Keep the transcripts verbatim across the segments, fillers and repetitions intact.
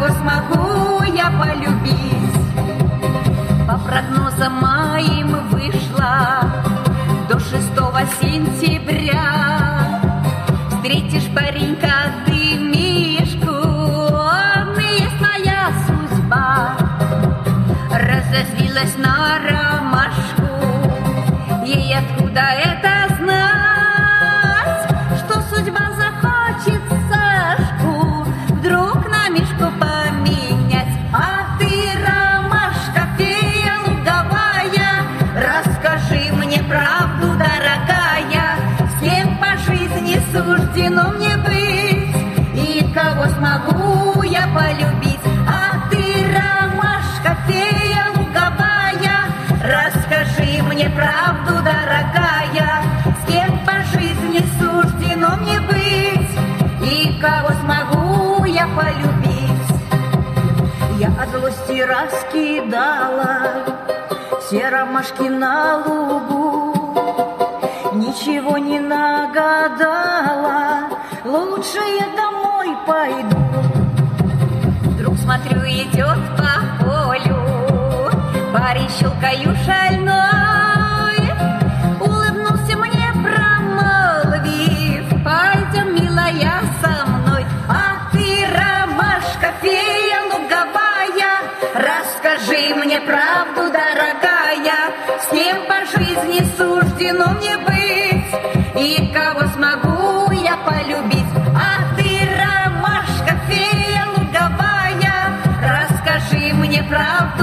кого смогу я полюбить. По прогнозам моим вышла до шестого сентября. Встретишь паренька ты Мишку, он и есть моя судьба. Разозлилась на ромашку, ей откуда это знать, что судьба захочет Сашку вдруг на Мишку поменять. А ты, ромашка, фея луговая, расскажи мне правду, дорогая, с кем по жизни суждено мне быть и кого смогу я полюбить. А ты, ромашка, фея луговая, расскажи мне правду, дорогая, с кем по жизни суждено мне быть и кого смогу я полюбить. Я от злости раскидала все ромашки на лугу, ничего не нагадала, лучше я домой пойду. Вдруг смотрю, идет по полю парень, щелкаю шальной, улыбнулся мне, промолвив: пойдем, милая, со мной. А ты, ромашка, фея луговая, расскажи мне правду, дорогая, с кем по жизни суждено мне быть и кого смогу я полюбить. А ты, ромашка, фея луговая, расскажи мне правду,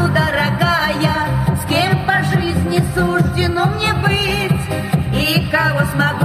дорогая, с кем по жизни суждено мне быть и кого смогу